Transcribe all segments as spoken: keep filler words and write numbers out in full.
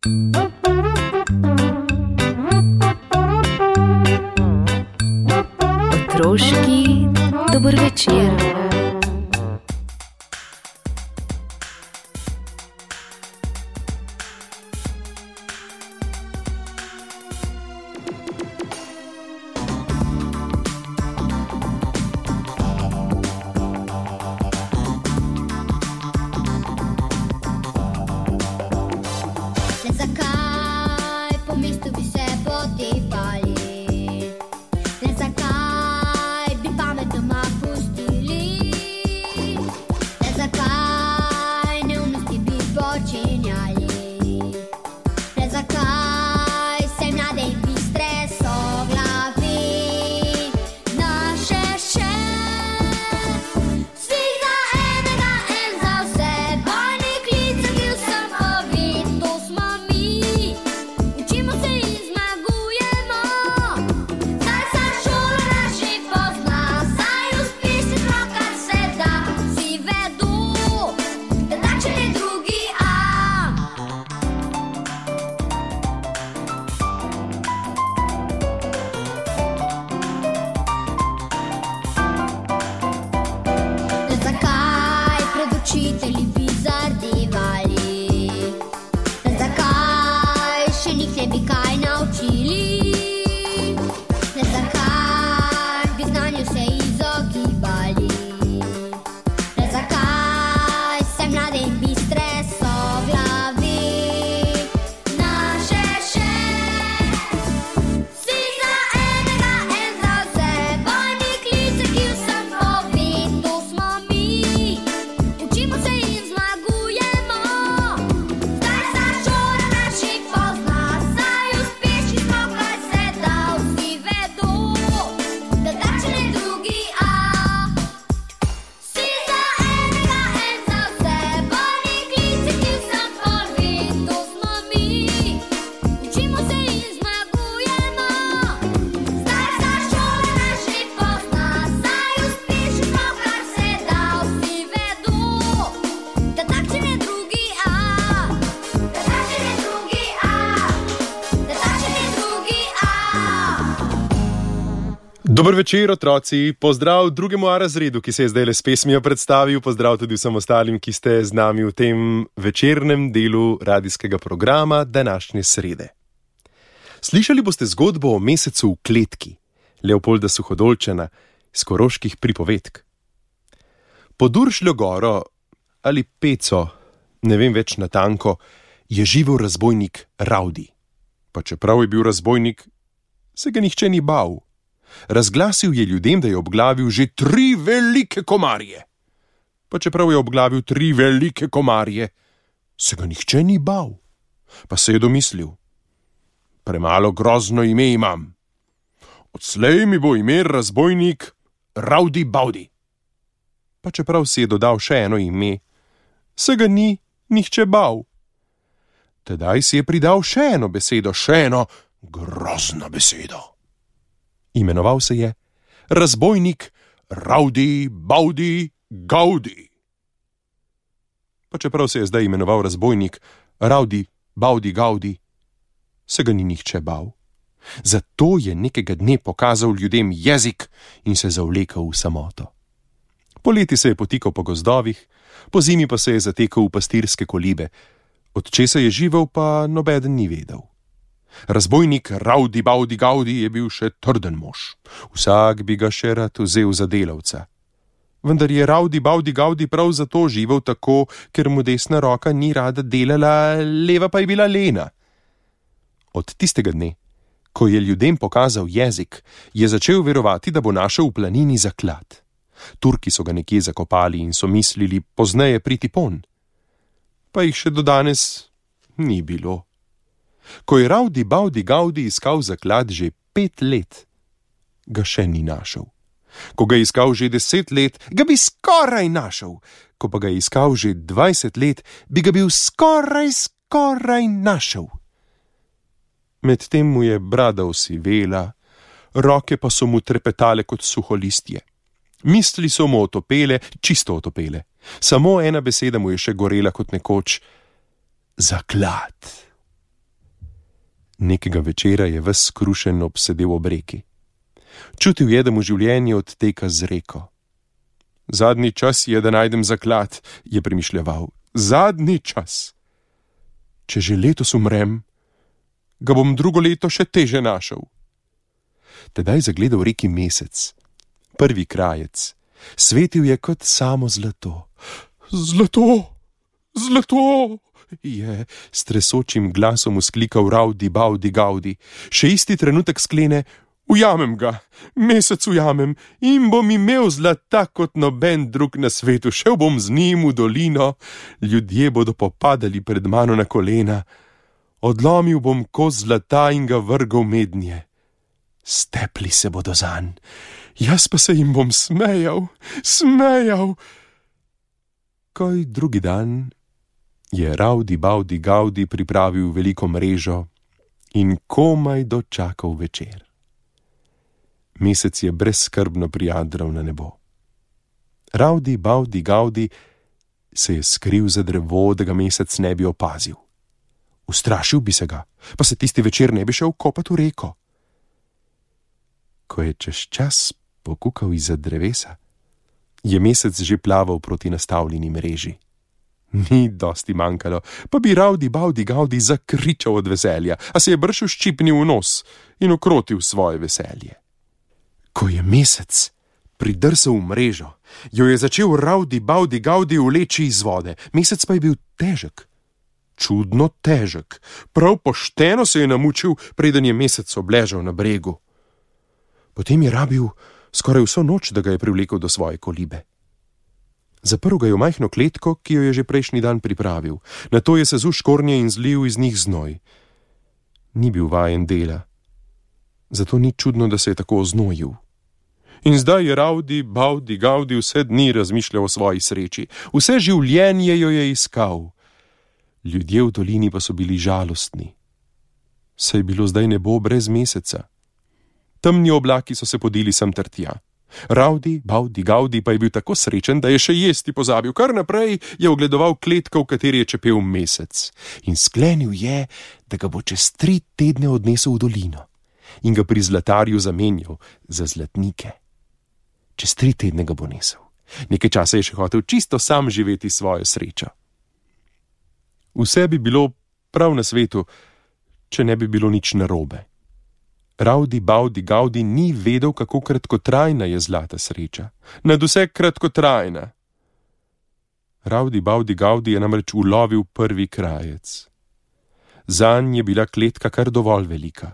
Otroški dober večer. Dober večer, otroci. Pozdrav drugemu A razredu, ki se je zdaj le s pesmijo predstavil. Pozdrav tudi vsem ostalim, ki ste z nami v tem večernem delu radijskega programa današnje srede. Slišali boste zgodbo o mesecu v kletki Leopolda Suhodolčana iz Koroških pripovedk. Pod Uršljo goro ali Peco, ne vem več natanko, je živel razbojnik Ravdi. Pa čeprav je bil razbojnik, se ga nihče ni bal. Razglasil je ljudem, da je obglavil že tri velike komarje. Pa čeprav je obglavil tri velike komarje, se ga nihče ni bal. Pa se je domislil: premalo grozno ime imam. Odslej mi bo ime razbojnik Ravdi Bavdi. Pa čeprav si je dodal še eno ime, se ga ni nihče bal. Tedaj si je pridal še eno besedo, še eno grozno besedo. Imenoval se je razbojnik Ravdi Bavdi Gavdi. Pa čeprav se je zdaj imenoval razbojnik Ravdi Bavdi Gavdi, se ga ni nihče bal. Zato je nekega dne pokazal ljudem jezik in se zavlekel v samoto. Poleti se je potikal po gozdovih, po zimi pa se je zatekal v pastirske kolibe, od česa je živel pa nobeden ni vedel. Razbojnik Ravdi Bavdi Gavdi je bil še trden mož. Vsak bi ga še rad vzel za delavca. Vendar je Ravdi Bavdi Gavdi prav zato živel tako, ker mu desna roka ni rada delala, leva pa je bila lena. Od tistega dne, ko je ljudem pokazal jezik, je začel verovati, da bo našel v planini zaklad. Turki so ga nekje zakopali in so mislili pozneje priti pon. Pa jih še do danes ni bilo. Ko je Ravdi Bavdi Gavdi iskal zaklad že pet let, ga še ni našel. Ko ga je iskal že deset let, ga bi skoraj našel. Ko pa ga je iskal že dvajset let, bi ga bil skoraj, skoraj našel. Medtem mu je brada osivela, roke pa so mu trepetale kot suho listje. Misli so mu otopele, čisto otopele. Samo ena beseda mu je še gorela kot nekoč: zaklad. Nekega večera je ves skrušen obsedel ob reki. Čutil je, da mu življenje odteka z reko. Zadnji čas je, da najdem zaklad, je premišljeval. Zadnji čas. Če že letos umrem, ga bom drugo leto še teže našel. Tedaj zagledal reki mesec, prvi krajec. Svetil je kot samo zlato. Zlato, zlato, je s tresočim glasom vzklikal Ravdi, Bavdi, Gavdi. Še isti trenutek sklene: ujamem ga, mesec ujamem in bom imel zlata kot noben drug na svetu. Šel bom z njim v dolino, ljudje bodo popadali pred mano na kolena. Odlomil bom kos zlata in ga vrgal mednje. Stepli se bodo zanj, jaz pa se jim bom smejal, smejal. Kaj drugi dan je Ravdi, Bavdi, Gavdi pripravil veliko mrežo in komaj dočakal večer. Mesec je brezskrbno prijadral na nebo. Ravdi, Bavdi, Gavdi se je skril za drevo, da ga mesec ne bi opazil. Ustrašil bi se ga, pa se tisti večer ne bi šel kopat v reko. Ko je čez čas pokukal izza drevesa, je mesec že plaval proti nastavljeni mreži. Ni dosti manjkalo, pa bi Ravdi, Bavdi, Gavdi zakričal od veselja, a se je brž ščipnil v nos in okrotil svoje veselje. Ko je mesec pridrsal v mrežo, jo je začel Ravdi, Bavdi, Gavdi vleči iz vode. Mesec pa je bil težek, čudno težek. Prav pošteno se je namučil, preden je mesec obležal na bregu. Potem je rabil skoraj vso noč, da ga je privlekel do svoje kolibe. Zaprl ga je v majhno kletko, ki jo je že prejšnji dan pripravil. Nato je sezul škornje in zlil iz njih znoj. Ni bil vajen dela, zato ni čudno, da se je tako oznojil. In zdaj je Ravdi, Bavdi, Gavdi vse dni razmišljal o svoji sreči. Vse življenje jo je iskal. Ljudje v dolini pa so bili žalostni. Saj je bilo zdaj nebo brez meseca. Temni oblaki so se podili sem ter tja. Ravdi, Bavdi, Gavdi pa je bil tako srečen, da je še jesti pozabil. Kar naprej je ogledoval kletko, v kateri je čepel mesec. In sklenil je, da ga bo čez tri tedne odnesel v dolino in ga pri zlatarju zamenjal za zlatnike. Čez tri tedne ga bo nesel. Nekaj časa je še hotel čisto sam živeti svojo srečo. Vse bi bilo prav na svetu, če ne bi bilo nič narobe. Ravdi, Bavdi, Gavdi ni vedel, kako kratkotrajna je zlata sreča. Nadvse kratkotrajna. Ravdi, Bavdi, Gavdi je namreč ulovil prvi krajec. Zanj je bila kletka kar dovolj velika.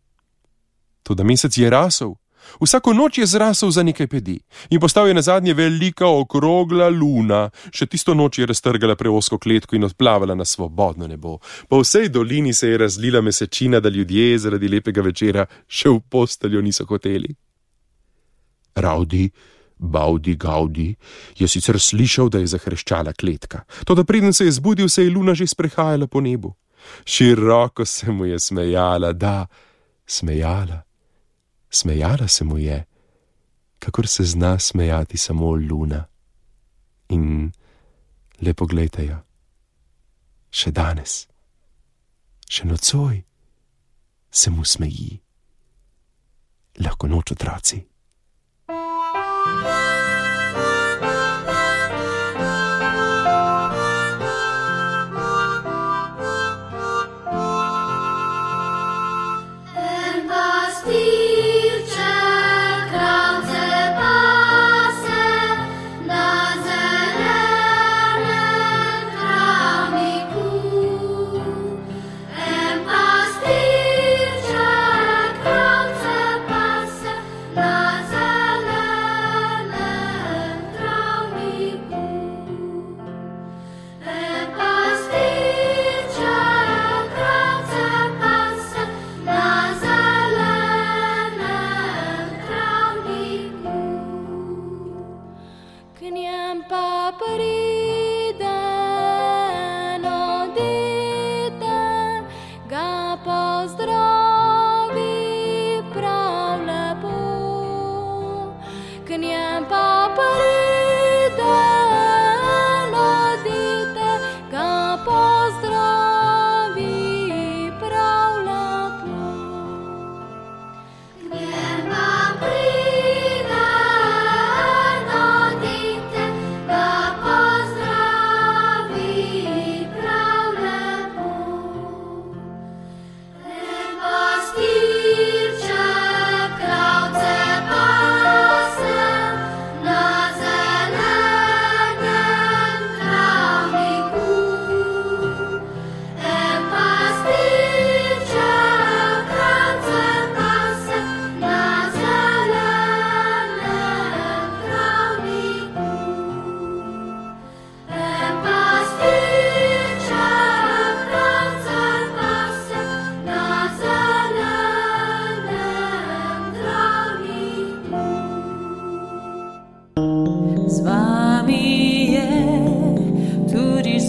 Toda mesec je rasel. Vsako noč je zrasel za nekaj pedi in postal je nazadnje velika okrogla luna. Še tisto noč je raztrgala preosko kletko in odplavala na svobodno nebo. Po vsej dolini se je razlila mesečina, da ljudje zaradi lepega večera še v posteljo niso hoteli. Ravdi, Bavdi, Gavdi je sicer slišal, da je zahreščala kletka, toda preden se je zbudil, se je luna že sprehajala po nebu. Široko se mu je smejala, da, smejala. Smejala se mu je, kakor se zna smejati samo luna. In le poglejte jo, še danes, še nocoj se mu smeji. Lahko noč, otroci.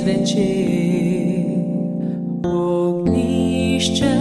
zvečer, ognjišče